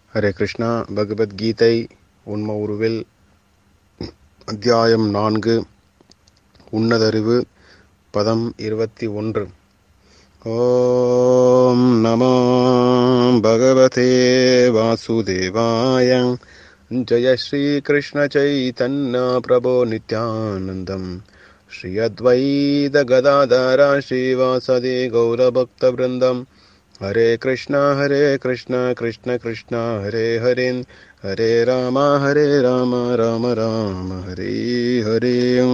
ஹரே கிருஷ்ணா. பகவத்கீதை உண்ம உருவில் அத்தியாயம் 4 உன்னதறிவு பதம் 21. ஓம் நமோ பகவதே வாசுதேவாய. ஜெய ஸ்ரீ கிருஷ்ண சைதன்ய பிரபோ நித்யானந்தம் ஸ்ரீ அத்வைத கதாதர ஸ்ரீவாசதி கௌரபக்த விருந்தம். ஹரே கிருஷ்ணா கிருஷ்ண கிருஷ்ணா ஹரே ஹரே, ஹரே ராம ராம ராம ஹரே ஹரே.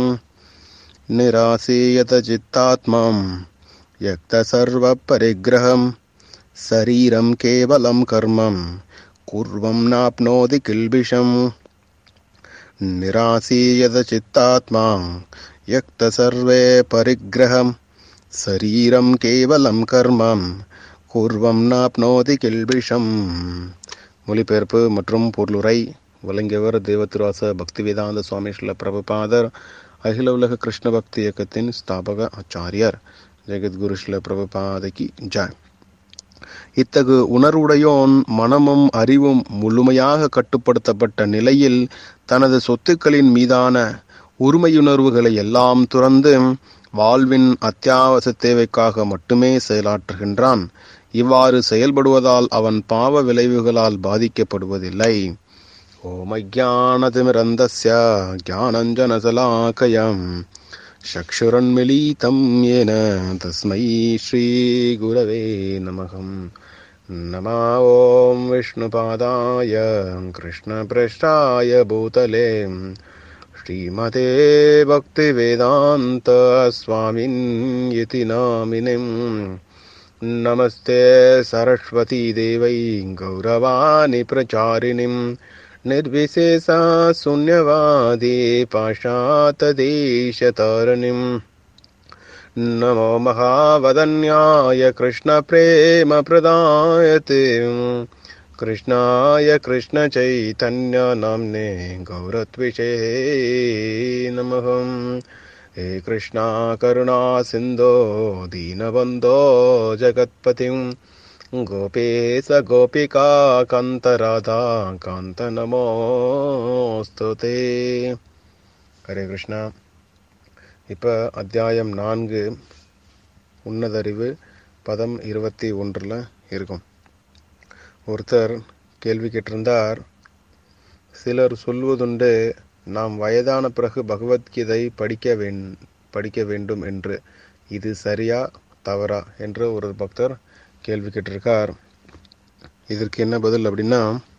நிராசீயத சித்தாத்மாம் யக்த சர்வ பரிக்ரஹம் சரீரம் கேவலம் கர்மம் குர்வம் நாப்னோதி கில்பிஷம். நிராசீயத சித்தாத்மா யக்த சர்வே பரிக்ரஹம் சரீரம் கேவலம் கர்மம் குர்வம் நாப்னோதி கில்பிஷம். மொழிபெயர்ப்பு மற்றும் பொருளுரை வழங்கியவர் தேவத்திருவாச பக்திவேதாந்த சுவாமி ஸ்ரீல பிரபுபாதர், அகில உலக கிருஷ்ண பக்தி இயக்கத்தின் ஸ்தாபக ஆச்சாரியர். ஜெகத்குரு ஸ்ரீல பிரபுபாதைக்கு ஜெய். இத்தகு உணர்வுடையோன் மனமும் அறிவும் முழுமையாக கட்டுப்படுத்தப்பட்ட நிலையில் தனது சொத்துக்களின் மீதான உரிமையுணர்வுகளை எல்லாம் துறந்து வாழ்வின் அத்தியாவசிய தேவைக்காக மட்டுமே செயலாற்றுகின்றான். இவ்வாறு செயல்படுவதால் அவன் பாவ விளைவுகளால் பாதிக்கப்படுவதில்லை. ஓம் அஜ்ஞானதிமிரந்தஸ்ய ஞானஞ்சனசலாகயம் சக்ஷுரன்மிலிதம் யேன தஸ்மை ஸ்ரீ குரவே நமகம். நம ஓம் விஷ்ணுபாதாய கிருஷ்ணபிரஷ்டாய பூதலே ஸ்ரீமதே பக்திவேதாந்த ஸ்வாமின் யதி நாமினிம். நமஸ்தே சரஸ்வதி தேவை கௌரவாணி பிரச்சாரிணிம் நிர்விசேஷா சூன்யவாதி பாஷாத்ததேசதாரணிம். நமோ மகாவதன்யாய கிருஷ்ண பிரேம பிரதாயதே கிருஷ்ணாய கிருஷ்ண சைதன்ய நாம்னே கௌரத்விஷே நமः. हे कृष्णा करुणा सिन्धो दीनबन्धो जगत्पतिं गोपेश गोपिका कान्त राधा कान्त நமோஸ்து தே. ஹரே கிருஷ்ணா. இப்போ அத்தியாயம் 4 உன்னதறிவு பதம் 21 இருக்கும். ஒருத்தர் கேள்வி கேட்டிருந்தார், சிலர் சொல்வதுண்டு, நாம் வயதான பிறகு பகவத்கீதை படிக்க வேண்டும் என்று. இது சரியா தவறா என்று ஒரு பக்தர் கேள்வி கேட்டிருக்கார். இதற்கு என்ன பதில் அப்படின்னா,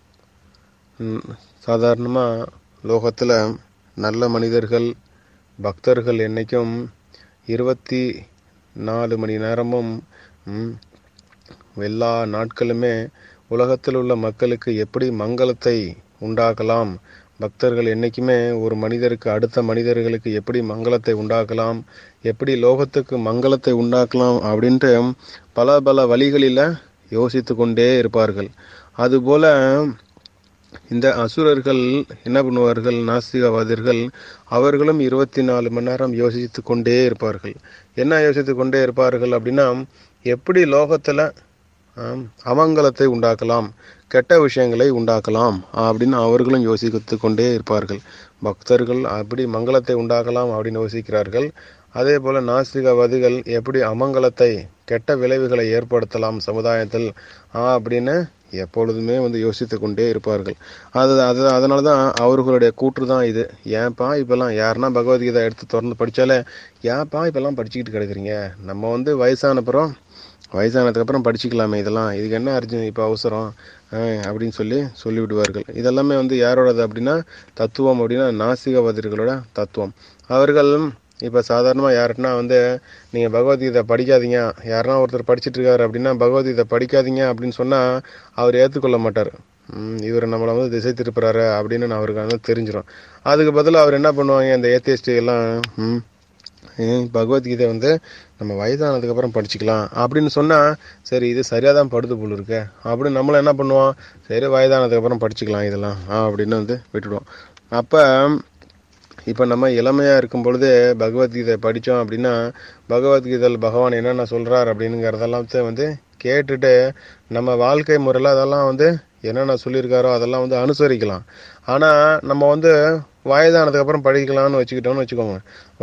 சாதாரணமாக லோகத்தில் நல்ல மனிதர்கள் பக்தர்கள் என்றைக்கும் 24 மணி நேரமும் எல்லா நாட்களுமே உலகத்தில் உள்ள மக்களுக்கு எப்படி மங்களத்தை உண்டாக்கலாம், பக்தர்கள் என்றைக்குமே ஒரு மனிதருக்கு அடுத்த மனிதர்களுக்கு எப்படி மங்களத்தை உண்டாக்கலாம், எப்படி லோகத்துக்கு மங்களத்தை உண்டாக்கலாம் அப்படின்ட்டு பல பல வழிகளில் யோசித்து கொண்டே இருப்பார்கள். அதுபோல இந்த அசுரர்கள் என்ன பண்ணுவார்கள், நாஸ்திகவாதிகள், அவர்களும் 24 மணி நேரம் யோசித்து கொண்டே இருப்பார்கள். என்ன யோசித்து கொண்டே இருப்பார்கள் அப்படின்னா, எப்படி லோகத்தில் அமங்கலத்தை உண்டாக்கலாம், கெட்ட விஷயங்களை உண்டாக்கலாம் அப்படின்னு அவர்களும் யோசித்து கொண்டே இருப்பார்கள். பக்தர்கள் அப்படி மங்களத்தை உண்டாக்கலாம் அப்படின்னு யோசிக்கிறார்கள். அதே போல நாஸ்திகவாதிகள் எப்படி அமங்கலத்தை கெட்ட விளைவுகளை ஏற்படுத்தலாம் சமுதாயத்தில் அப்படின்னு எப்பொழுதுமே யோசித்து கொண்டே இருப்பார்கள். அதனால தான் அவர்களுடைய கூற்று தான் இது. ஏன்ப்பா இப்பெல்லாம் யாருன்னா பகவத்கீதை எடுத்து திறந்து படித்தாலே, ஏன்ப்பா இப்பெல்லாம் படிச்சுக்கிட்டு கிடக்குறீங்க, நம்ம வயசானதுக்கப்புறம் படிச்சுக்கலாமே, இதெல்லாம் இதுக்கு என்ன அர்ஜுன் இப்போ அவசரம் அப்படின்னு சொல்லிவிடுவார்கள். இதெல்லாமே யாரோடது அப்படின்னா தத்துவம் அப்படின்னா நாஸ்திகவாதிகளோட தத்துவம். அவர்கள் இப்போ சாதாரணமாக யாருன்னா நீங்கள் பகவத்கீதை படிக்காதீங்க, யாருன்னா ஒருத்தர் படிச்சுட்டு இருக்காரு அப்படின்னா பகவத்கீதை படிக்காதீங்க அப்படின்னு சொன்னால் அவர் ஏற்றுக்கொள்ள மாட்டார். இவர் நம்மளை திசை திருப்புறாரு அப்படின்னு அவருக்கு தெரிஞ்சிடும். அதுக்கு பதிலாக அவர் என்ன பண்ணுவாங்க, இந்த ஏத்தியஸ்ட் எல்லாம் பகவத்கீதை நம்ம வயதானதுக்கப்புறம் படிச்சுக்கலாம் அப்படின்னு சொன்னால், சரி இது சரியாக தான் படுது போல் இருக்கு அப்படின்னு நம்மளும் என்ன பண்ணுவோம், சரி வயதானதுக்கப்புறம் படிச்சுக்கலாம் இதெல்லாம் அப்படின்னு விட்டுடுவோம். அப்போ இப்போ நம்ம இளமையாக இருக்கும் பொழுது பகவத்கீதை படித்தோம் அப்படின்னா, பகவத்கீதையில் பகவான் என்னென்ன சொல்கிறார் அப்படிங்கிறதெல்லாம் கேட்டுட்டு நம்ம வாழ்க்கை முறையில் அதெல்லாம் என்னென்ன சொல்லியிருக்காரோ அதெல்லாம் வந்து அனுசரிக்கலாம். ஆனால் நம்ம வந்து வயதானதுக்கு அப்புறம் படிக்கலாம்னு வச்சுக்கிட்டோம்னு வச்சுக்கோங்க.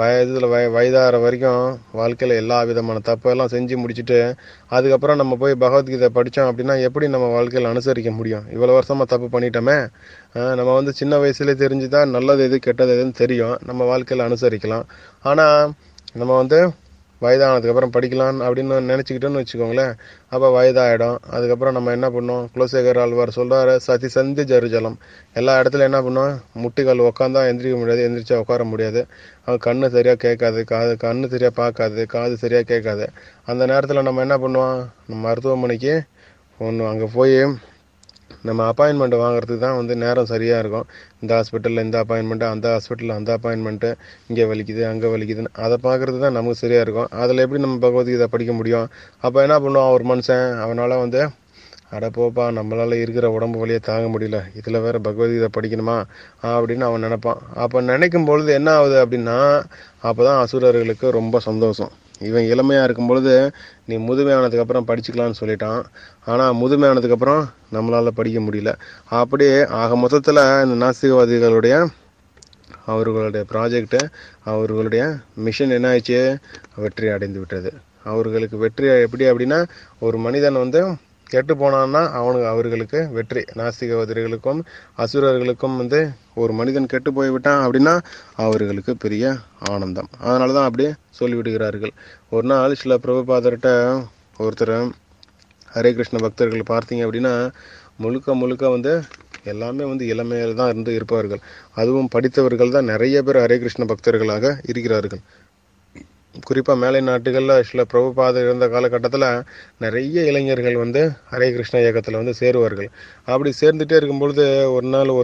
வயதாகிற வரைக்கும் வாழ்க்கையில் எல்லா விதமான தப்பெல்லாம் செஞ்சு முடிச்சுட்டு அதுக்கப்புறம் நம்ம போய் பகவத்கீதை படித்தோம் அப்படின்னா எப்படி நம்ம வாழ்க்கையில் அனுசரிக்க முடியும்? இவ்வளோ வருஷமாக தப்பு பண்ணிட்டோமே. நம்ம வந்து சின்ன வயசுலேயே தெரிஞ்சுதான் நல்லது எது கெட்டது எதுன்னு தெரியும். நம்ம வாழ்க்கையில் அனுசரிக்கலாம். ஆனால் நம்ம வந்து வயதானதுக்கப்புறம் படிக்கலாம் அப்படின்னு நினச்சிக்கிட்டோன்னு வச்சுக்கோங்களேன். அப்போ வயதாகிடும். அதுக்கப்புறம் நம்ம என்ன பண்ணோம்? குலசேகர் ஆழ்வார் சொல்கிறாரு, சதி சந்தி ஜருஜலம். எல்லா இடத்துலையும் என்ன பண்ணோம்? முட்டிகள் உட்காந்தா எந்திரிக்க முடியாது, எந்திரிச்சா உட்கார முடியாது. கண்ணு சரியாக கேட்காது, கண்ணு சரியாக பார்க்காது, காது சரியாக கேட்காது. அந்த நேரத்தில் நம்ம என்ன பண்ணுவோம்? நம்ம மருத்துவமனைக்கு அங்கே போய் நம்ம அப்பாயின்மெண்ட் வாங்குறதுக்கு தான் வந்து நேரம் சரியாக இருக்கும். இந்த ஹாஸ்பிட்டலில் இந்த அப்பாயின்மெண்ட்டு, அந்த ஹாஸ்பிட்டலில் அந்த அப்பாயின்மெண்ட்டு, இங்கே வலிக்குது அங்கே வலிக்குதுன்னு அதை பார்க்குறது தான் நமக்கு சரியாக இருக்கும். அதில் எப்படி நம்ம பகவத்கீதை படிக்க முடியும்? அப்போ என்ன பண்ணுவான் ஒரு மனுஷன்? அவனால் வந்து அட போப்பா, நம்மளால் இருக்கிற உடம்பு வலியை தாங்க முடியல, இதில் வேறு பகவத்கீதை படிக்கணுமா அப்படின்னு அவன் நினைப்பான். அப்போ நினைக்கும் பொழுது என்ன ஆகுது அப்படின்னா, அப்போ தான் அசுரர்களுக்கு ரொம்ப சந்தோஷம். இவன் இளமையாக இருக்கும் பொழுது நீ முதுமையானதுக்கப்புறம் படிச்சுக்கலான்னு சொல்லிட்டான். ஆனால் முதுமையானதுக்கப்புறம் நம்மளால் படிக்க முடியல. அப்படியே ஆக மொத்தத்தில் இந்த நாஸ்திகவாதிகளுடைய அவர்களுடைய ப்ராஜெக்டு, அவர்களுடைய மிஷன் என்ன ஆயிடுச்சு? வெற்றி அடைந்து விட்டது. அவர்களுக்கு வெற்றி எப்படி அப்படின்னா, ஒரு மனிதன் வந்து கெட்டு போனான்னா அவர்களுக்கு வெற்றி. நாஸ்திகவாதிகளுக்கும் அசுரர்களுக்கும் வந்து ஒரு மனிதன் கெட்டு போய்விட்டான் அப்படின்னா அவர்களுக்கு பெரிய ஆனந்தம். அதனால தான் அப்படி சொல்லிவிடுகிறார்கள். ஒரு நாள் சில பிரபுபாதர்கிட்ட ஒருத்தர் ஹரே கிருஷ்ண பக்தர்கள் பார்த்தீங்க அப்படின்னா முழுக்க முழுக்க வந்து எல்லாமே வந்து இளமையில் தான் இருப்பார்கள். அதுவும் படித்தவர்கள் தான் நிறைய பேர் ஹரே கிருஷ்ண பக்தர்களாக இருக்கிறார்கள். குறிப்பாக மேலை நாட்டுகளில் சில பிரபுபாதர் இருந்த காலகட்டத்தில் நிறைய இளைஞர்கள் வந்து ஹரே கிருஷ்ண இயக்கத்தில் வந்து சேருவார்கள். அப்படி சேர்ந்துட்டே இருக்கும்பொழுது ஒரு நாள்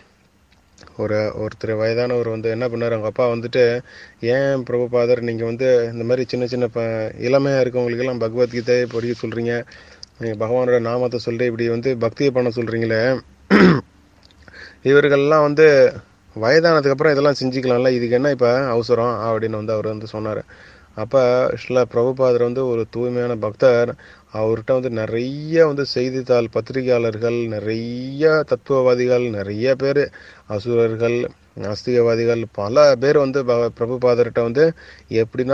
ஒருத்தர் வயதானவர் வந்து என்ன பண்ணார்? அவங்க அப்பா வந்துட்டு, ஏன் பிரபுபாதர் நீங்கள் வந்து இந்த மாதிரி சின்ன சின்ன இளமையாக இருக்கவங்களுக்கெல்லாம் பகவத்கீதை படிக்க சொல்கிறீங்க, நீங்கள் பகவானோட நாமத்தை சொல்லி இப்படி வந்து பக்தியை பண்ண சொல்கிறீங்களே, இவர்கள்லாம் வந்து வயதானதுக்கப்புறம் இதெல்லாம் செஞ்சுக்கலாம்ல, இதுக்கு என்ன இப்போ அவசரம் அப்படின்னு வந்து அவர் வந்து சொன்னார். அப்போ சில பிரபுபாதர் வந்து ஒரு தூய்மையான பக்தர். அவர்கிட்ட வந்து நிறைய வந்து செய்தித்தாள் பத்திரிகையாளர்கள், நிறைய தத்துவவாதிகள், நிறைய பேர் அசுரர்கள், நாஸ்திகவாதிகள் பல பேர் வந்து பிரபுபாதர்கிட்ட வந்து எப்படின்னா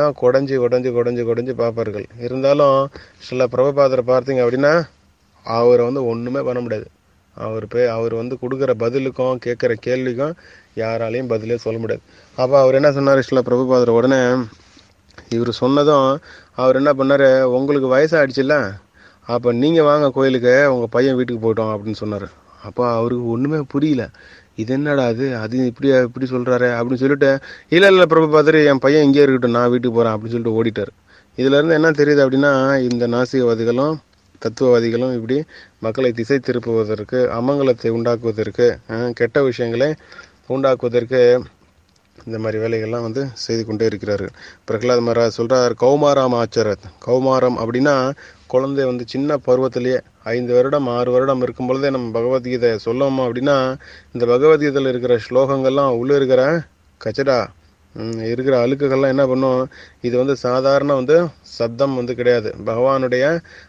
குடஞ்சி பார்ப்பார்கள். இருந்தாலும் சில பிரபுபாதரை பார்த்தீங்க அப்படின்னா அவரை வந்து ஒன்றுமே பண்ண முடியாது. அவர் வந்து கொடுக்குற பதிலுக்கும் கேட்குற கேள்விக்கும் யாராலையும் பதிலே சொல்ல முடியாது. அப்போ அவர் என்ன சொன்னார்? சில பிரபுபாதர் உடனே இவர் சொன்னதும் அவர் என்ன பண்ணார்? உங்களுக்கு வயசாகிடுச்சுல்ல, அப்போ நீங்கள் வாங்க கோயிலுக்கு, உங்கள் பையன் வீட்டுக்கு போயிட்டோம் அப்படின்னு சொன்னார். அப்போ அவருக்கு ஒன்றுமே புரியல. இது என்னடா அது இப்படி சொல்கிறாரு அப்படின்னு சொல்லிட்டு, இல்லை பிரபுபாதர், என் பையன் இங்கே இருக்கட்டும், நான் வீட்டுக்கு போகிறேன் அப்படின்னு சொல்லிட்டு ஓடிட்டார். இதுலேருந்து என்ன தெரியுது அப்படின்னா, இந்த நாஸ்திகவாதிகளும் தத்துவவாதிகளும் இப்படி மக்களை திசை திருப்புவதற்கு, அமங்கலத்தை உண்டாக்குவதற்கு, கெட்ட விஷயங்களை உண்டாக்குவதற்கு இந்த மாதிரி வேலைகள்லாம் வந்து செய்து கொண்டே இருக்கிறார்கள். பிரகலாத் மகாராஜ் சொல்கிறார், கௌமாரம் ஆச்சரத். கௌமாரம் அப்படின்னா குழந்தை வந்து சின்ன பருவத்திலேயே 5 வருடம் 6 வருடம் இருக்கும் பொழுதே நம்ம பகவத்கீதை சொல்லோமா அப்படின்னா, இந்த பகவத்கீதையில் இருக்கிற ஸ்லோகங்கள்லாம் உள்ளே இருக்கிற கச்சடா இருக்கிற அழுக்குகள்லாம் என்ன பண்ணும்? இது வந்து சாதாரண வந்து சப்தம் வந்து கிடையாது. பகவானுடைய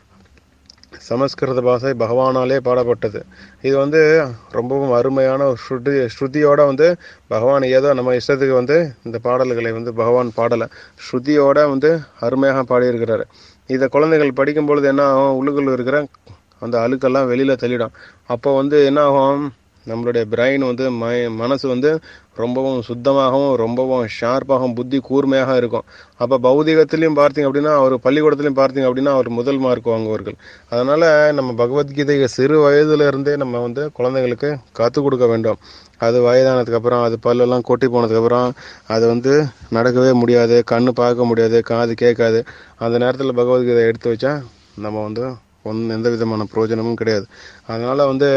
சமஸ்கிருத பாஷை பகவானாலே பாடப்பட்டது. இது வந்து ரொம்பவும் அருமையான ஸ்ருதியோட வந்து பகவான் ஏதோ நம்ம இஷ்டத்துக்கு வந்து இந்த பாடல்களை வந்து பகவான் பாடலை ஸ்ருதியோட வந்து அருமையாக பாடியிருக்கிறாரு. இதை குழந்தைகள் படிக்கும் பொழுது என்ன ஆகும்? உள்ளுக்குள்ள இருக்கிற அந்த அழுக்கெல்லாம் வெளியில் தள்ளிடும். அப்போ வந்து என்ன ஆகும்? நம்மளுடைய பிரெயின் வந்து மனசு வந்து ரொம்பவும் சுத்தமாகவும் ரொம்பவும் ஷார்ப்பாகவும் புத்தி கூர்மையாக இருக்கும். அப்போ பௌதிகத்திலையும் பார்த்தீங்க அப்படின்னா, அவர் பள்ளிக்கூடத்துலையும் பார்த்தீங்க அப்படின்னா அவர் முதல் மார்க் வாங்குவார்கள். அதனால் நம்ம பகவத்கீதையை சிறு வயதுலேருந்தே நம்ம வந்து குழந்தைங்களுக்கு கற்றுக் கொடுக்க வேண்டும். அது வயதானதுக்கப்புறம், அது பல்லெல்லாம் கொட்டி போனதுக்கப்புறம் அது வந்து நடக்கவே முடியாது, கண்ணு பார்க்க முடியாது, காது கேட்காது. அந்த நேரத்தில் பகவத்கீதை எடுத்து வச்சா நம்ம வந்து எந்த விதமான பிரயோஜனமும் கிடையாது. அதனால் வந்து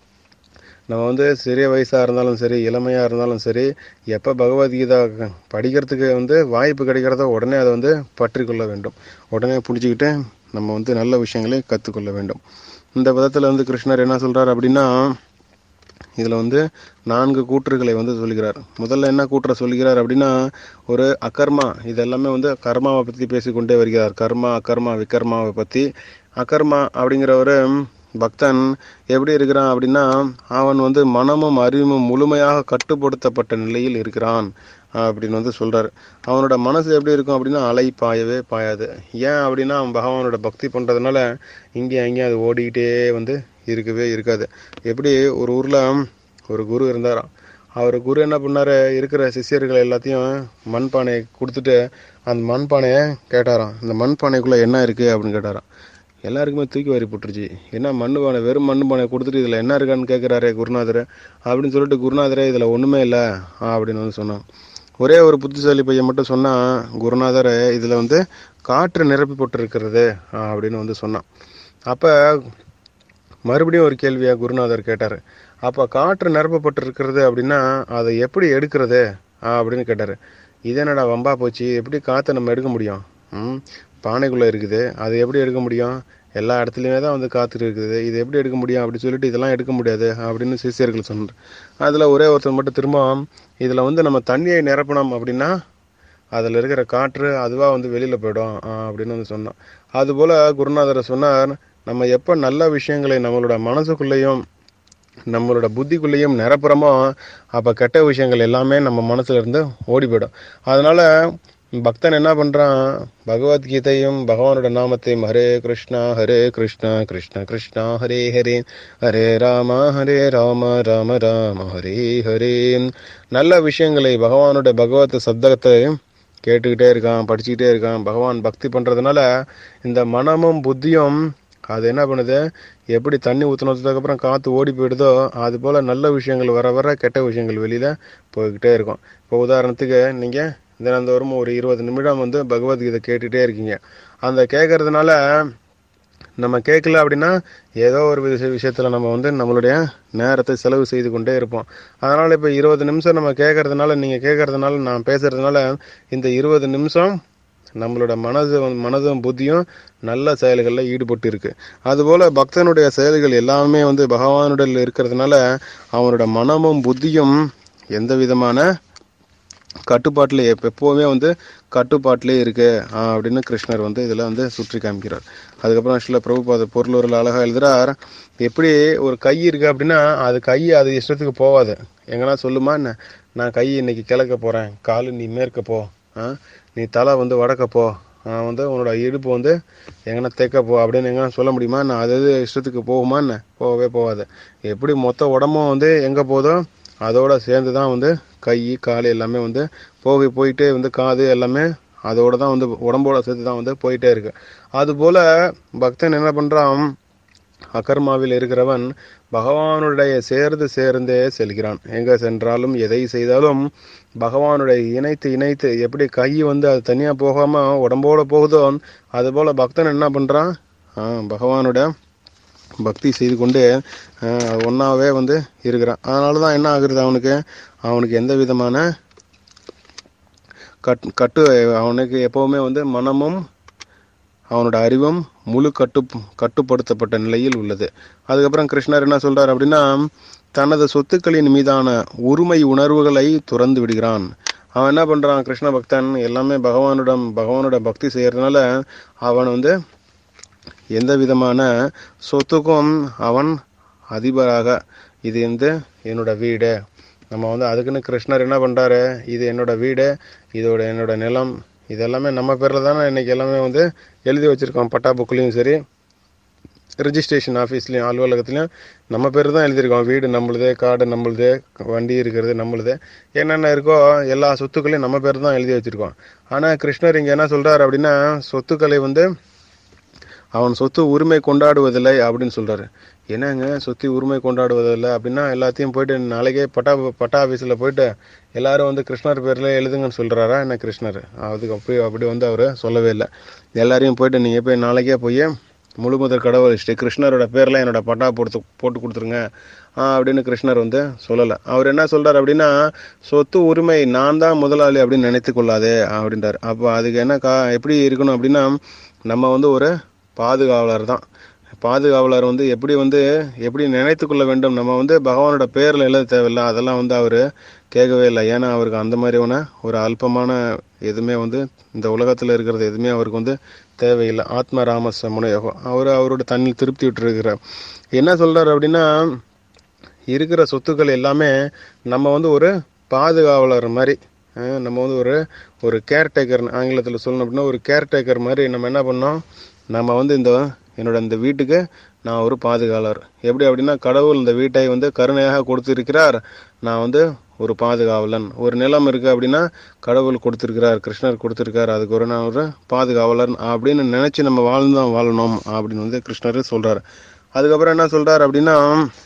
நம்ம வந்து சிறிய வயசாக இருந்தாலும் சரி, இளமையாக இருந்தாலும் சரி, எப்போ பகவத்கீதா படிக்கிறதுக்கு வந்து வாய்ப்பு கிடைக்கிறதோ உடனே அதை வந்து பற்றி கொள்ள வேண்டும். உடனே பிடிச்சிக்கிட்டு நம்ம வந்து நல்ல விஷயங்களை கற்றுக்கொள்ள வேண்டும். இந்த விதத்தில் வந்து கிருஷ்ணர் என்ன சொல்கிறார் அப்படின்னா, இதில் வந்து 4 கூற்றுகளை வந்து சொல்கிறார். முதல்ல என்ன கூற்றை சொல்கிறார் அப்படின்னா, ஒரு அகர்மா, இதெல்லாமே வந்து கர்மாவை பற்றி பேசிக்கொண்டே வருகிறார். கர்மா, அகர்மா, விகர்மாவை பற்றி. அகர்மா அப்படிங்கிற ஒரு பக்தன் எப்படி இருக்கிறான் அப்படின்னா, அவன் வந்து மனமும் அறிவும் முழுமையாக கட்டுப்படுத்தப்பட்ட நிலையில் இருக்கிறான் அப்படின்னு வந்து சொல்றாரு. அவனோட மனசு எப்படி இருக்கும் அப்படின்னா, அலை பாயவே பாயாது. ஏன் அப்படின்னா, அவன் பகவானோட பக்தி பண்றதுனால இங்கேயும் அங்கேயும் அது ஓடிக்கிட்டே வந்து இருக்கவே இருக்காது. எப்படி ஒரு ஊர்ல ஒரு குரு இருந்தாராம். அவர் குரு என்ன பண்ணாரு, இருக்கிற சிஷ்யர்கள் எல்லாத்தையும் மண்பானையை கொடுத்துட்டு அந்த மண்பானையை கேட்டாராம், இந்த மண்பானைக்குள்ள என்ன இருக்கு அப்படின்னு கேட்டாராம். எல்லாருக்குமே தூக்கி வாரி போட்டுருச்சு. என்ன மண்ணு பானை, வெறும் மண்ணு பானை கொடுத்துட்டு இதில் என்ன இருக்கான்னு கேட்குறாரு குருநாதர் அப்படின்னு சொல்லிட்டு, குருநாதரே இதில் ஒன்றுமே இல்லை அப்படின்னு வந்து சொன்னான். ஒரே ஒரு புத்திசாலி பையன் மட்டும் சொன்னான், குருநாதர் இதில் வந்து காற்று நிரப்பி போட்டிருக்கிறது அப்படின்னு வந்து சொன்னான். அப்போ மறுபடியும் ஒரு கேள்வியாக குருநாதர் கேட்டார். அப்போ காற்று நிரப்பப்பட்டிருக்கிறது அப்படின்னா அதை எப்படி எடுக்கிறது அப்படின்னு கேட்டார். இது என்னடா வம்பா போச்சு, எப்படி காற்றை நம்ம எடுக்க முடியும்? பானைக்குள்ளே இருக்குது, அது எப்படி எடுக்க முடியும்? எல்லா இடத்துலையுமே தான் வந்து காற்று இருக்குது, இது எப்படி எடுக்க முடியும் அப்படின்னு சொல்லிட்டு, இதெல்லாம் எடுக்க முடியாது அப்படின்னு சிஷியர்கள் சொன்னார். அதில் ஒரே ஒருத்தர் மட்டும் திரும்ப, இதில் வந்து நம்ம தண்ணியை நிரப்பணும் அப்படின்னா அதில் இருக்கிற காற்று அதுவாக வந்து வெளியில் போயிடும் அப்படின்னு வந்து சொன்னான். அதுபோல் குருநாதர் சொன்னார், நம்ம எப்போ நல்ல விஷயங்களை நம்மளோட மனசுக்குள்ளேயும் நம்மளோட புத்திக்குள்ளேயும் நிரப்புறமோ அப்போ கெட்ட விஷயங்கள் எல்லாமே நம்ம மனசுல இருந்து ஓடி போயிடும். அதனால பக்தன் என்ன பண்றான், பகவத்கீதையும் பகவானோட நாமத்தையும் ஹரே கிருஷ்ணா கிருஷ்ணா கிருஷ்ணா ஹரே ஹரே ஹரே ராம ராம ராம ஹரே ஹரே, நல்ல விஷயங்களை பகவானோட பகவத் சப்தத்தை கேட்டுக்கிட்டே இருக்கான், படிச்சுக்கிட்டே இருக்கான். பகவான் பக்தி பண்றதுனால இந்த மனமும் புத்தியும் அது என்ன பண்ணுது, எப்படி தண்ணி ஊற்றினதுக்கு அப்புறம் காற்று ஓடி போயிடுதோ அது போல் நல்ல விஷயங்கள் வர வர கெட்ட விஷயங்கள் வெளியில் போய்கிட்டே இருக்கும். இப்போ உதாரணத்துக்கு நீங்கள் தினந்தோறும் ஒரு 20 நிமிடம் வந்து பகவத்கீதை கேட்டுகிட்டே இருக்கீங்க. அந்த கேட்கறதுனால நம்ம கேட்கல அப்படின்னா ஏதோ ஒரு விஷயத்தில் நம்ம வந்து நம்மளுடைய நேரத்தை செலவு செய்து கொண்டே இருப்போம். அதனால் இப்போ 20 நிமிஷம் நம்ம கேட்கறதுனால, நீங்கள் கேட்கறதுனால, நான் பேசுறதுனால இந்த 20 நிமிஷம் நம்மளோட மனதும் புத்தியும் நல்ல செயல்களில் ஈடுபட்டு இருக்கு. அதுபோல பக்தனுடைய செயல்கள் எல்லாமே வந்து பகவானுடைய இருக்கிறதுனால அவனோட மனமும் புத்தியும் எந்த விதமான கட்டுப்பாட்டிலே எப்போவுமே வந்து கட்டுப்பாட்டிலே இருக்கு அப்படின்னு கிருஷ்ணர் வந்து இதில் வந்து சுற்றி காமிக்கிறார். அதுக்கப்புறம் ஆக்சுவலாக பிரபுபாத பொருளூரில் அழகாக எழுதுறார், எப்படி ஒரு கை இருக்கு அப்படின்னா அது கை அது இஷ்டத்துக்கு போகாது. எங்கன்னா சொல்லுமா என்ன, நான் கை இன்னைக்கு கிழக்க போகிறேன், காலு நீ மேற்க போ, நீ தலை வந்து வடக்க போ, வந்து உன்னோட இடுப்பு வந்து எங்கன்னா தேக்க போ அப்படின்னு எங்கன்னா சொல்ல முடியுமா? நான் அது இஷ்டத்துக்கு போகுமா என்ன? போகவே போகாது. எப்படி மொத்த உடம்பும் வந்து எங்கே போதோ அதோட சேர்ந்து தான் வந்து கை கால் எல்லாமே வந்து போயிட்டே வந்து காது எல்லாமே அதோட தான் வந்து உடம்போட சேர்த்து தான் வந்து போயிட்டே இருக்கு. அதுபோல பக்தன் என்ன பண்றான், அகர்மாவில் இருக்கிறவன் பகவானுடைய சேர்ந்தே செல்கிறான். எங்க சென்றாலும் எதை செய்தாலும் பகவானுடைய இணைத்து எப்படி கை வந்து அது தனியா போகாம உடம்போட போகுதோ அதுபோல பக்தன் என்ன பண்றான், பகவானோட பக்தி செய்து கொண்டு ஒன்னாவே வந்து இருக்கிறான். அதனால தான் என்ன ஆகுறது, அவனுக்கு எந்த விதமான அவனுக்கு எப்பவுமே வந்து மனமும் அவனோட அறிவும் முழு கட்டுப்படுத்தப்பட்ட நிலையில் உள்ளது. அதுக்கப்புறம் கிருஷ்ணர் என்ன சொல்றார் அப்படின்னா, தனது சொத்துக்களின் மீதான உரிமை உணர்வுகளை துறந்து விடுகிறான். அவன் என்ன பண்றான், கிருஷ்ண பக்தன் எல்லாமே பகவானோட பக்தி செய்யறதுனால அவன் வந்து எந்த விதமான சொத்துக்கும் அவன் அதிபராக, இது வந்து என்னோட வீடு, நம்ம வந்து அதுக்குன்னு கிருஷ்ணர் என்ன பண்றாரு, இது என்னோட வீடு, என்னோட நிலம், இதெல்லாமே நம்ம பேரில் தானே இன்னைக்கு எல்லாமே வந்து எழுதி வச்சிருக்கோம். பட்டா புக்லையும் சரி, ரிஜிஸ்ட்ரேஷன் ஆஃபீஸ்லையும் அலுவலகத்துலையும் நம்ம பேர் தான் எழுதியிருக்கோம். வீடு நம்மளுது, காடு நம்மளுது, வண்டி இருக்கிறது நம்மளுது, என்னென்ன இருக்கோ எல்லா சொத்துக்களையும் நம்ம பேர் தான் எழுதி வச்சிருக்கோம். ஆனால் கிருஷ்ணர் இங்கே என்ன சொல்றாரு அப்படின்னா, சொத்துக்களை வந்து அவன் சொத்து உரிமை கொண்டாடுவதில்லை அப்படின்னு சொல்றாரு. என்னங்க சொத்து உரிமை கொண்டாடுவதில்லை அப்படின்னா, எல்லாத்தையும் போயிட்டு நாளைக்கே பட்டா ஆஃபீஸில் போயிட்டு எல்லாரும் வந்து கிருஷ்ணர் பேரில் எழுதுங்கன்னு சொல்கிறாரா என்ன கிருஷ்ணர்? அதுக்கு அப்படி வந்து அவர் சொல்லவே இல்லை. எல்லாரையும் போயிட்டு நீங்கள் போய் நாளைக்கே போய் முழுமுதற் கடவுள் ஸ்ரீ கிருஷ்ணரோட பேரில் என்னோட பட்டா போட்டு கொடுத்துருங்க அப்படின்னு கிருஷ்ணர் வந்து சொல்லலை. அவர் என்ன சொல்கிறார் அப்படின்னா, சொத்து உரிமை நான் தான் முதலாளி அப்படின்னு நினைத்து கொள்ளாதே அப்படின்றார். அப்போ அதுக்கு என்ன எப்படி இருக்கணும் அப்படின்னா, நம்ம வந்து ஒரு பாதுகாவலர் தான். பாதுகாவலர் வந்து எப்படி நினைத்து கொள்ள வேண்டும், நம்ம வந்து பகவானோட பேரில் எழுத தேவையில்லை, அதெல்லாம் வந்து அவர் கேட்கவே இல்லை. ஏன்னா அவருக்கு அந்த மாதிரியான ஒரு அல்பமான எதுவுமே வந்து இந்த உலகத்தில் இருக்கிறது எதுவுமே அவருக்கு வந்து தேவையில்லை. ஆத்ம ராமச முனையோகம், அவரோட தண்ணியில் திருப்தி விட்டுருக்கிறார். என்ன சொல்றாரு அப்படின்னா, இருக்கிற சொத்துக்கள் எல்லாமே நம்ம வந்து ஒரு பாதுகாவலர் மாதிரி, நம்ம வந்து ஒரு கேர்டேக்கர், ஆங்கிலத்தில் சொல்லணும் அப்படின்னா ஒரு கேர்டேக்கர் மாதிரி நம்ம என்ன பண்ணோம், நம்ம வந்து என்னோட இந்த வீட்டுக்கு நான் ஒரு பாதுகாவலர். எப்படி அப்படின்னா, கடவுள் இந்த வீட்டை வந்து கருணையாக கொடுத்திருக்கிறார், நான் வந்து ஒரு பாதுகாவலன். ஒரு நிலம் இருக்கு அப்படின்னா கடவுள் கொடுத்திருக்கிறார், கிருஷ்ணர் கொடுத்திருக்கார், அதுக்கு நான் ஒரு பாதுகாவலர் அப்படின்னு நினைச்சு நம்ம வாழ்ந்தான் வாழணும் அப்படின்னு வந்து கிருஷ்ணர் சொல்றாரு. அதுக்கப்புறம் என்ன சொல்றாரு அப்படின்னா,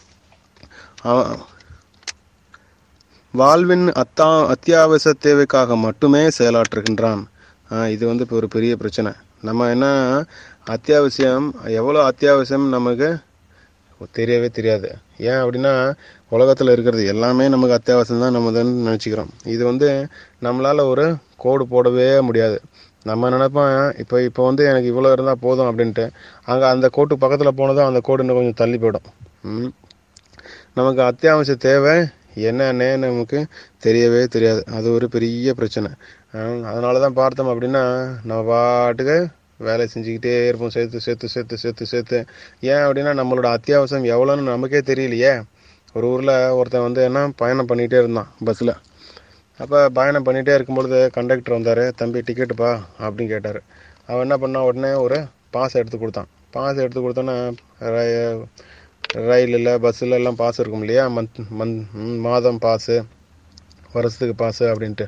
வாழ்வின் அத்தியாவசிய தேவைக்காக மட்டுமே செயலாற்றுகின்றான். இது வந்து இப்போ ஒரு பெரிய பிரச்சனை. நம்ம என்ன அத்தியாவசியம், எவ்வளோ அத்தியாவசியம் நமக்கு தெரியவே தெரியாது. ஏன் அப்படின்னா, உலகத்தில் இருக்கிறது எல்லாமே நமக்கு அத்தியாவசியம் தான் நம்ம தான் நினச்சிக்கிறோம். இது வந்து நம்மளால் ஒரு கோடு போடவே முடியாது. நம்ம நினைப்போம், இப்போ வந்து எனக்கு இவ்வளோ இருந்தால் போதும் அப்படின்ட்டு. அங்கே அந்த கோட்டு பக்கத்தில் போனதும் அந்த கோடு இன்னும் கொஞ்சம் தள்ளி போயிடும். நமக்கு அத்தியாவசிய தேவை என்னன்னே நமக்கு தெரியவே தெரியாது. அது ஒரு பெரிய பிரச்சனை. அதனால தான் பார்த்தோம் அப்படின்னா, நம்ம பாட்டுக்கு வேலை செஞ்சுக்கிட்டே இருப்போம், சேர்த்து சேர்த்து சேர்த்து சேர்த்து சேர்த்து. ஏன் அப்படின்னா, நம்மளோட அத்தியாவசியம் எவ்வளோன்னு நமக்கே தெரியலையே. ஒரு ஊரில் ஒருத்தன் வந்து பயணம் பண்ணிகிட்டே இருந்தான் பஸ்ஸில். அப்போ பயணம் பண்ணிகிட்டே இருக்கும்பொழுது கண்டக்டர் வந்தார். தம்பி டிக்கெட்டுப்பா அப்படின்னு கேட்டார். அவன் என்ன பண்ணான், உடனே ஒரு பாஸ் எடுத்து கொடுத்தான். பாஸ் எடுத்து கொடுத்தோன்னா, ரயிலில் பஸ்ஸில் எல்லாம் பாஸ் இருக்கும் இல்லையா, மாதம் பாஸு, வருஷத்துக்கு பாஸு அப்படின்ட்டு.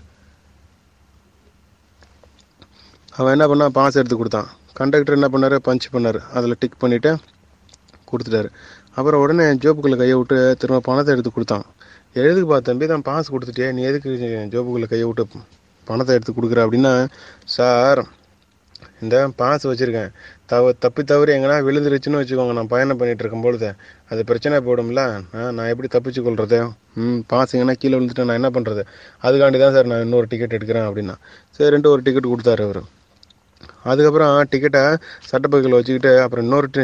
அவன் என்ன பண்ணான், பாஸ் எடுத்து கொடுத்தான். கண்டக்டர் என்ன பண்ணார், பஞ்ச் பண்ணார், அதில் டிக் பண்ணிவிட்டு கொடுத்துட்டாரு. அப்புறம் உடனே ஜோப்புக்குள்ளே கையை விட்டு திரும்ப பணத்தை எடுத்து கொடுத்தான். எதுக்குப்பா தம்பி, தான் பாஸ் கொடுத்துட்டே, நீ எதுக்கு ஜோப்புக்குள்ளே கையை விட்டு பணத்தை எடுத்து கொடுக்குற அப்படின்னா, சார் இந்த பாஸ் வச்சுருக்கேன், தப்பி தவறி எங்கன்னா விழுந்துருச்சுன்னு வச்சுக்கோங்க, நான் பயணம் பண்ணிகிட்டு இருக்கும்பொழுது அது பிரச்சனை போயிடும்ல, நான் எப்படி தப்பிச்சு கொள்வது, பாஸ் எங்கன்னா கீழே விழுந்துட்டு நான் என்ன பண்ணுறது, அதுக்காண்டி தான் சார் நான் இன்னொரு டிக்கெட் எடுக்கிறேன் அப்படின்னா. சரின்ட்டு ஒரு டிக்கெட் கொடுத்தாரு அவர். அதுக்கப்புறம் டிக்கெட்டை சட்டப்பையில் வச்சுக்கிட்டு அப்புறம்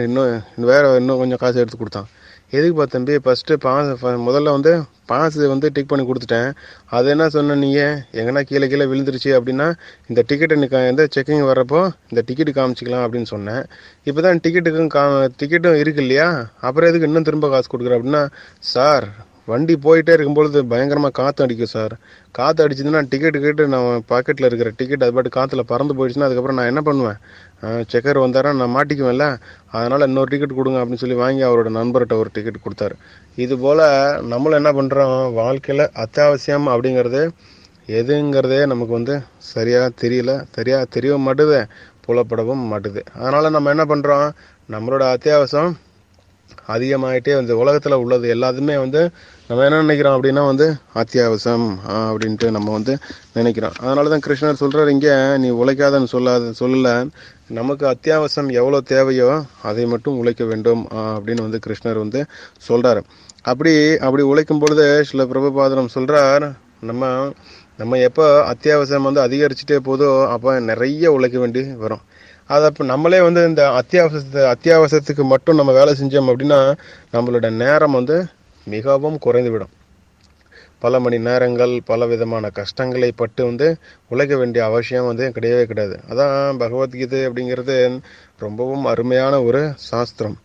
இன்னும் கொஞ்சம் காசு எடுத்து கொடுத்தான். எதுக்கு தம்பி, ஃபஸ்ட்டு முதல்ல வந்து பாஸ் வந்து டிக் பண்ணி கொடுத்துட்டேன், அது என்ன சொன்ன நீங்கள், எங்கன்னா கீழே விழுந்துருச்சு அப்படின்னா இந்த டிக்கெட்டை நீ எந்த செக்கிங் வர்றப்போ இந்த டிக்கெட்டு காமிச்சிக்கலாம் அப்படின்னு சொன்னேன். இப்போ தான் டிக்கெட்டும் இருக்கு இல்லையா, அப்புறம் எதுக்கு இன்னும் திரும்ப காசு கொடுக்குற அப்படின்னா, சார் வண்டி போயிட்டே இருக்கும்பொழுது பயங்கரமாக காற்று அடிக்கும் சார், காற்று அடிச்சதுன்னா டிக்கெட்டு நான் பாக்கெட்டில் இருக்கிற டிக்கெட் அது பாட்டு காற்றுல பறந்து போயிடுச்சுன்னா அதுக்கப்புறம் நான் என்ன பண்ணுவேன், செக்கர் வந்தாரா நான் மாட்டிக்குவேன்ல, அதனால் இன்னொரு டிக்கெட் கொடுங்க அப்படின்னு சொல்லி வாங்கி அவரோட நண்பர்கிட்ட ஒரு டிக்கெட் கொடுத்தாரு. இது போல் நம்மளும் என்ன பண்ணுறோம், வாழ்க்கையில் அத்தியாவசியம் அப்படிங்கிறது எதுங்கிறதே நமக்கு வந்து சரியாக தெரிய மாட்டுது, புலப்படவும் மாட்டுது. அதனால் நம்ம என்ன பண்ணுறோம், நம்மளோட அத்தியாவசியம் அதிகமாகிட்டே வந்து உலகத்தில் உள்ளது எல்லாத்துமே வந்து நம்ம என்ன நினைக்கிறோம் அப்படின்னா வந்து அத்தியாவசியம் அப்படின்ட்டு நம்ம வந்து நினைக்கிறோம். அதனால தான் கிருஷ்ணர் சொல்கிறார் இங்கே, நீ உழைக்காதன்னு சொல்லலை, நமக்கு அத்தியாவசியம் எவ்வளோ தேவையோ அதை மட்டும் உழைக்க வேண்டும் அப்படின்னு வந்து கிருஷ்ணர் வந்து சொல்கிறார். அப்படி உழைக்கும் பொழுது சில பிரபுபாதனம் சொல்கிறார், நம்ம எப்போ அத்தியாவசியம் வந்து அதிகரிச்சுட்டே போதோ அப்போ நிறைய உழைக்க வேண்டி வரும். அதை அப்போ நம்மளே வந்து இந்த அத்தியாவசியத்துக்கு மட்டும் நம்ம வேலை செஞ்சோம் அப்படின்னா நம்மளோட நேரம் வந்து மிகவும் குறைந்துவிடும். பல மணி நேரங்கள் பல விதமான கஷ்டங்களை பட்டு வந்து உழைக்க வேண்டிய அவசியம் வந்து கிடையவே கிடையாது. அதான் பகவத்கீதை அப்படிங்கிறது ரொம்பவும் அருமையான ஒரு சாஸ்திரம்.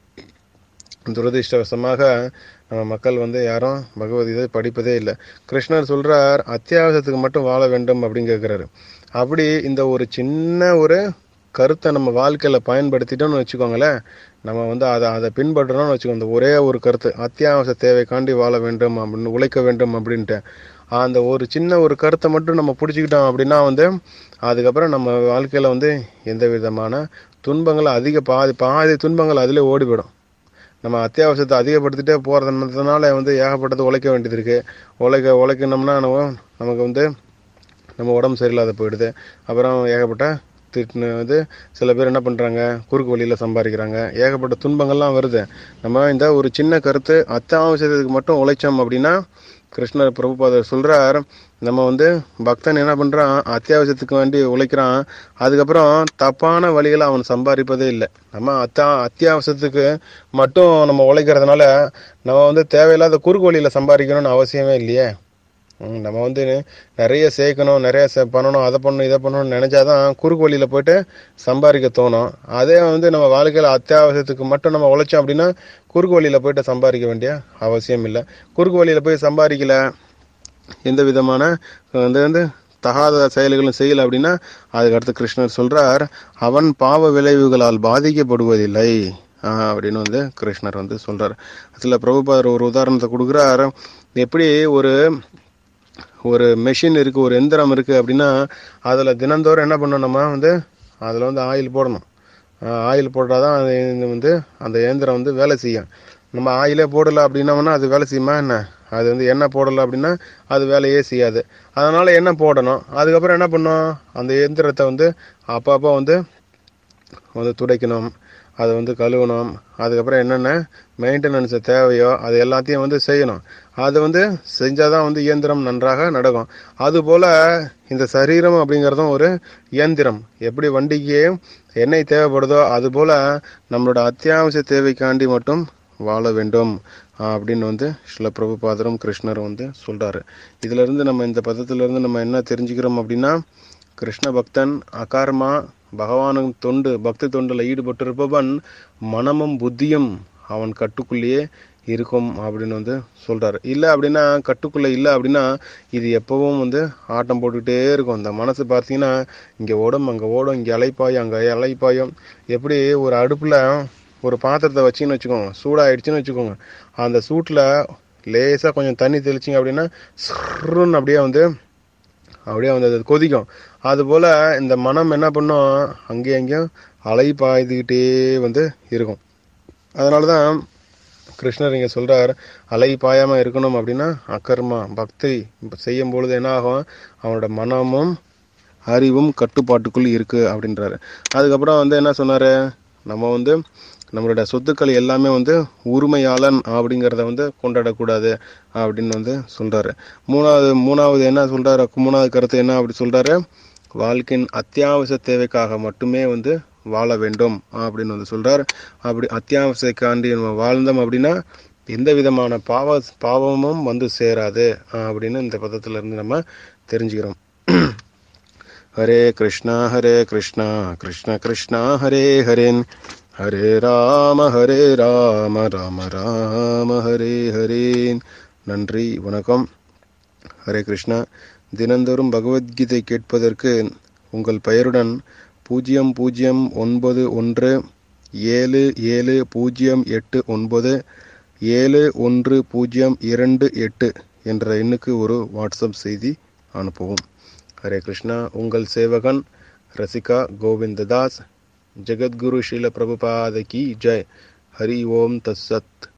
துரதிர்ஷ்டவசமாக நம்ம மக்கள் வந்து யாரும் பகவத்கீதை படிப்பதே இல்லை. கிருஷ்ணர் சொல்கிறார் அத்தியாவசியத்துக்கு மட்டும் வாழ வேண்டும் அப்படின்னு கேட்குறாரு. அப்படி இந்த ஒரு சின்ன ஒரு கருத்தை நம்ம வாழ்க்கையில் பயன்படுத்திட்டோம்னு வச்சுக்கோங்களேன், நம்ம வந்து அதை பின்பற்றணும்னு வச்சுக்கோங்க. இந்த ஒரே ஒரு கருத்து, அத்தியாவசிய தேவைக்காண்டி வாழ வேண்டும் அப்படின்னு உழைக்க வேண்டும் அப்படின்ட்டு அந்த ஒரு சின்ன ஒரு கருத்தை மட்டும் நம்ம பிடிச்சிக்கிட்டோம் அப்படின்னா வந்து அதுக்கப்புறம் நம்ம வாழ்க்கையில் வந்து எந்த விதமான துன்பங்கள் பாதி துன்பங்கள் அதிலே ஓடிவிடும். நம்ம அத்தியாவசியத்தை அதிகப்படுத்திட்டே போகிறதுனால வந்து ஏகப்பட்டது உழைக்க வேண்டியது இருக்குது. உழைக்கணும்னா நமக்கு வந்து நம்ம உடம்பு சரியில்லாத போயிடுது. அப்புறம் ஏகப்பட்ட வந்து சில பேர் என்ன பண்ணுறாங்க, குறுக்கு வழியில் சம்பாதிக்கிறாங்க, ஏகப்பட்ட துன்பங்கள்லாம் வருது. நம்ம இந்த ஒரு சின்ன கருத்து அத்தியாவசியத்துக்கு மட்டும் உழைச்சோம் அப்படின்னா கிருஷ்ணர் பிரபுபாதர் சொல்கிறார், நம்ம வந்து பக்தன் என்ன பண்ணுறான், அத்தியாவசியத்துக்கு வேண்டி உழைக்கிறான், அதுக்கப்புறம் தப்பான வழிகளை அவன் சம்பாதிப்பதே இல்லை. நம்ம அத்தியாவசியத்துக்கு மட்டும் நம்ம உழைக்கிறதுனால நம்ம வந்து தேவையில்லாத குறுக்கு வழியில் சம்பாதிக்கணும்னு அவசியமே இல்லையே. நம்ம வந்து நிறைய சேர்க்கணும், நிறைய பண்ணணும், அதை பண்ணணும், இதை பண்ணணும்னு நினைச்சாதான் குறுக்கு வழியில போயிட்டு சம்பாதிக்க தோணும். அதே வந்து நம்ம வாழ்க்கையில அத்தியாவசியத்துக்கு மட்டும் நம்ம உழைச்சோம் அப்படின்னா குறுக்கு வழியில போயிட்டு சம்பாதிக்க வேண்டிய அவசியம் இல்லை. குறுக்கு வழியில போய் சம்பாதிக்கல, எந்த விதமான வந்து தகாத செயல்களும் செய்யல அப்படின்னா அதுக்கு அடுத்து கிருஷ்ணர் சொல்றார், அவன் பாவ விளைவுகளால் பாதிக்கப்படுவதில்லை அப்படின்னு வந்து கிருஷ்ணர் வந்து சொல்றார். அதுல பிரபுபாதர் ஒரு உதாரணத்தை கொடுக்குறார். எப்படி ஒரு ஒரு மெஷின் இருக்கு, ஒரு எந்திரம் இருக்கு அப்படின்னா அதுல தினந்தோறும் என்ன பண்ணணும், நம்ம வந்து அதுல வந்து ஆயில் போடணும். ஆயில் போட்டாதான் அது வந்து அந்த இயந்திரம் வந்து வேலை செய்யும். நம்ம ஆயிலே போடல அப்படின்னோம்னா அது வேலை செய்யுமா என்ன? அது வந்து எண்ணெய் போடலை அப்படின்னா அது வேலையே செய்யாது. அதனால எண்ணெய் போடணும். அதுக்கப்புறம் என்ன பண்ணும், அந்த இயந்திரத்தை வந்து அப்பப்போ வந்து துடைக்கணும், அதை வந்து கழுவணும். அதுக்கப்புறம் என்னென்ன மெயின்டெனன்ஸ் தேவையோ அது எல்லாத்தையும் வந்து செய்யணும். அது வந்து செஞ்சாதான் வந்து இயந்திரம் நன்றாக நடக்கும். அதுபோல இந்த சரீரம் அப்படிங்கிறதும் ஒரு இயந்திரம். எப்படி வண்டிக்கு எண்ணெய் தேவைப்படுதோ அதுபோல நம்மளோட அத்தியாவசிய தேவைக்காண்டி மட்டும் வாழ வேண்டும் அப்படின்னு வந்து ஸ்ரீல பிரபுபாதரும் கிருஷ்ணரும் வந்து சொல்றாரு. இதுல இருந்து நம்ம இந்த பதத்துல இருந்து நம்ம என்ன தெரிஞ்சுக்கிறோம் அப்படின்னா, கிருஷ்ண பக்தன் அகாரமா பகவானுக்கு தொண்டு பக்தி தொண்டில் ஈடுபட்டிருப்பவன் மனமும் புத்தியும் அவன் கட்டுக்குள்ளேயே இருக்கும் அப்படின்னு வந்து சொல்றாரு. இல்லை அப்படின்னா, கட்டுக்குள்ள இல்லை அப்படின்னா இது எப்பவும் வந்து ஆட்டம் போட்டுக்கிட்டே இருக்கும். இந்த மனசு பார்த்தீங்கன்னா இங்கே ஓடும், அங்கே ஓடும், இங்கே அலைப்பாயும், அங்கே அலைப்பாயும். எப்படி ஒரு அடுப்புல ஒரு பாத்திரத்தை வச்சுன்னு வச்சுக்கோங்க, சூடாயிடுச்சுன்னு வச்சுக்கோங்க, அந்த சூட்டில் லேசாக கொஞ்சம் தண்ணி தெளிச்சிங்க அப்படின்னா ஸ்ருன்னு அப்படியே வந்து அது கொதிக்கும். அதுபோல் இந்த மனம் என்ன பண்ணும், அங்கேயும் அங்கேயும் அலை பாய்ந்துக்கிட்டே வந்து இருக்கும். அதனால தான் கிருஷ்ணர் இங்கே சொல்கிறார், அலை பாயாமல் இருக்கணும் அப்படின்னா அக்கர்மா பக்தி செய்யும் பொழுது என்ன ஆகும், அவனோட மனமும் அறிவும் கட்டுப்பாட்டுக்குள் இருக்குது அப்படின்றாரு. அதுக்கப்புறம் வந்து என்ன சொன்னார், நம்ம வந்து நம்மளோட சொத்துக்கள் எல்லாமே வந்து உரிமையாளன் அப்படிங்கிறத வந்து கொண்டாடக்கூடாது அப்படின்னு வந்து சொல்கிறாரு. மூணாவது என்ன சொல்கிறாரு, மூணாவது கருத்து என்ன அப்படி சொல்கிறாரு, வாழ்க்கையின் அத்தியாவசிய தேவைக்காக மட்டுமே வந்து வாழ வேண்டும் அப்படின்னு வந்து சொல்கிறார். அப்படி அத்தியாவசியக்காண்டி நம்ம வாழ்ந்தோம் அப்படின்னா எந்த விதமான பாவமும் வந்து சேராது அப்படின்னு இந்த பதத்திலிருந்து நம்ம தெரிஞ்சுக்கிறோம். ஹரே கிருஷ்ணா கிருஷ்ணா கிருஷ்ணா ஹரே ஹரேன், ஹரே ராம ராம ராம ஹரே ஹரேன். நன்றி, வணக்கம். ஹரே கிருஷ்ணா. தினந்தோறும் பகவத்கீதை கேட்பதற்கு உங்கள் பெயருடன் 0091771089710228 என்ற எண்ணுக்கு ஒரு வாட்ஸ்அப் செய்தி அனுப்பவும். ஹரே கிருஷ்ணா. உங்கள் சேவகன் ரசிகா கோவிந்ததாஸ். ஜெகத்குரு ஸ்ரீல பிரபுபாத கி ஜெய். ஹரி ஓம் தத்சத்.